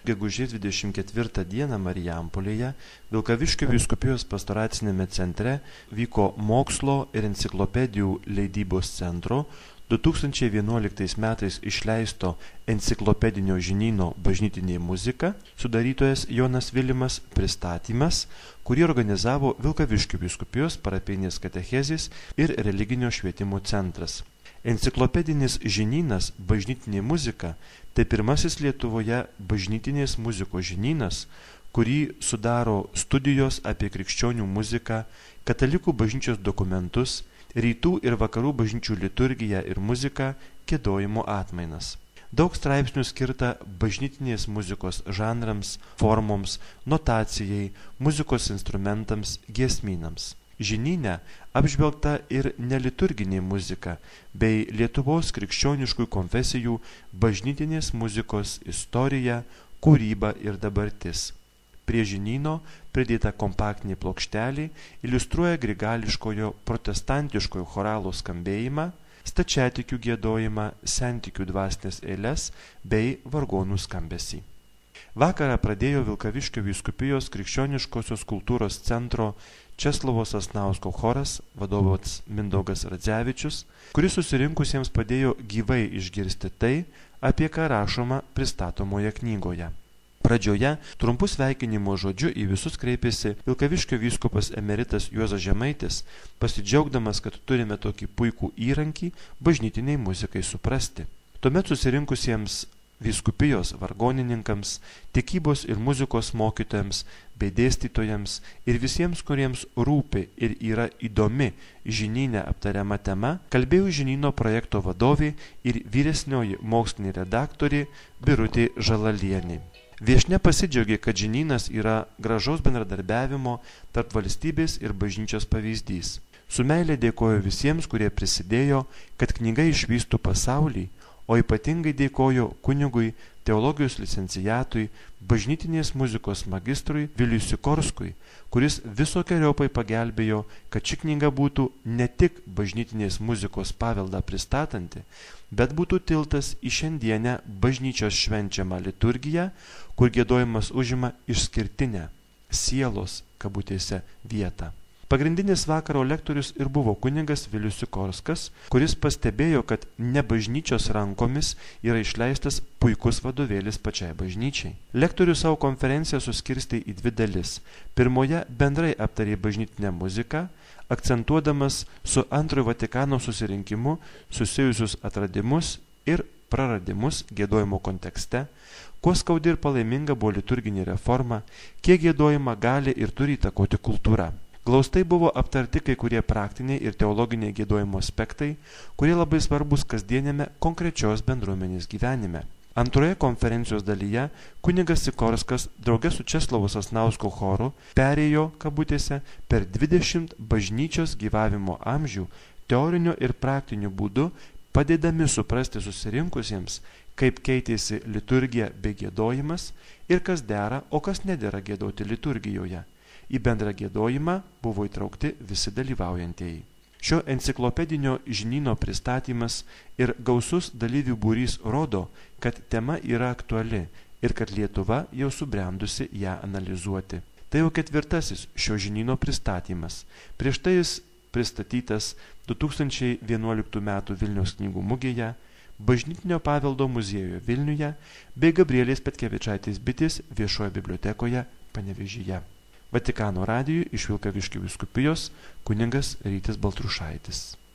Gegužės 24 dieną Marijampolėje Vilkaviškio vyskupijos pastoracinėme centre vyko mokslo ir enciklopedijų leidybos centro 2011 metais išleisto enciklopedinio žinyno Bažnytinė muzika sudarytojas Jonas Vilimas pristatymas, kurį organizavo Vilkaviškio vyskupijos parapijinės katechezės ir religinio švietimo centras. Enciklopedinis žinynas Bažnytinė muzika tai pirmasis Lietuvoje bažnytinės muzikos žinynas, kurį sudaro studijos apie krikščionių muziką, katalikų bažnyčios dokumentus, rytų ir vakarų bažnyčių liturgiją ir muziką, giedojimo atmainas. Daug straipsnių skirta bažnytinės muzikos žanrams, formoms, notacijai, muzikos instrumentams, giesmynams. Žinyne apžvelgta ir neliturginė muzika bei Lietuvos krikščioniškų konfesijų bažnytinės muzikos istorija, kūryba ir dabartis. Prie žinyno pridėta kompaktinė plokštelė iliustruoja grigališkojo protestantiškojo choralo skambėjimą, stačiatikių giedojimą, sentikių dvasinės eiles bei vargonų skambesį. Vakarą pradėjo Vilkaviškio vyskupijos krikščioniškosios kultūros centro Česlovo Sasnausko choras, vadovas Mindaugas Radzevičius, kuris susirinkusiems padėjo gyvai išgirsti tai, apie ką rašoma pristatomoje knygoje. Pradžioje trumpu sveikinimo žodžiu į visus kreipėsi Vilkaviškio vyskupas emeritas Juozas Žemaitis, pasidžiaugdamas, kad turime tokį puikų įrankį bažnytiniai muzikai suprasti. Tuomet susirinkusiems vyskupijos vargonininkams, tikybos ir muzikos mokytojams bei dėstytojams ir visiems, kuriems rūpi ir yra įdomi žinyne aptariama tema, kalbėjo žinyno projekto vadovė ir vyresnioji mokslinė redaktorė Birutė Žalalienė. Viešnia pasidžiaugė, kad žinynas yra gražaus bendradarbiavimo tarp valstybės ir bažnyčios pavyzdys. Su meilė dėkoju visiems, kurie prisidėjo, kad knyga išvystų pasaulį, o ypatingai dėkoju kunigui, teologijos licencijatui, bažnytinės muzikos magistrui Viliui Sikorskui, kuris visokiojopai pagelbėjo, kad ši knyga būtų ne tik bažnytinės muzikos paveldą pristatanti, bet būtų tiltas į šiandienę bažnyčios švenčiamą liturgiją, kur giedojimas užima išskirtinę sielos kabutėse vietą. Pagrindinis vakaro lektorius ir buvo kunigas Vilius Sikorskas, kuris pastebėjo, kad ne bažnyčios rankomis yra išleistas puikus vadovėlis pačiai bažnyčiai. Lektorius savo konferenciją suskirstė į dvi dalis. Pirmoje bendrai aptarė bažnytinę muziką, akcentuodamas su Antrojo Vatikano susirinkimu susijusius atradimus ir praradimus giedojimo kontekste, kuo skaudi ir palaiminga buvo liturginė reforma, kiek giedojimą gali ir turi įtakoti kultūra. Glaustai buvo aptarti kai kurie praktiniai ir teologiniai giedojimo aspektai, kurie labai svarbus kasdienėme konkrečios bendruomenės gyvenime. Antroje konferencijos dalyje kunigas Sikorskas drauge su Česlovo Sasnausko choru perėjo, kabutėse, per 20 bažnyčios gyvavimo amžių teoriniu ir praktiniu būdu, padėdami suprasti susirinkusiems, kaip keitėsi liturgija bei giedojimas ir kas dera, o kas nedera giedoti liturgijoje. Į bendrą giedojimą buvo įtraukti visi dalyvaujantieji. Šio enciklopedinio žinyno pristatymas ir gausus dalyvių būrys rodo, kad tema yra aktuali ir kad Lietuva jau subrendusi ją analizuoti. Tai jau ketvirtasis šio žinyno pristatymas. Prieš tai jis pristatytas 2011 m. Vilniaus knygų mugėje, Bažnytinio paveldo muziejuje Vilniuje bei Gabrielės Petkevičaitės bitės viešoje bibliotekoje Panevėžyje. Vatikano radijui iš Vilkaviškio vyskupijos kunigas Rytis Baltrušaitis.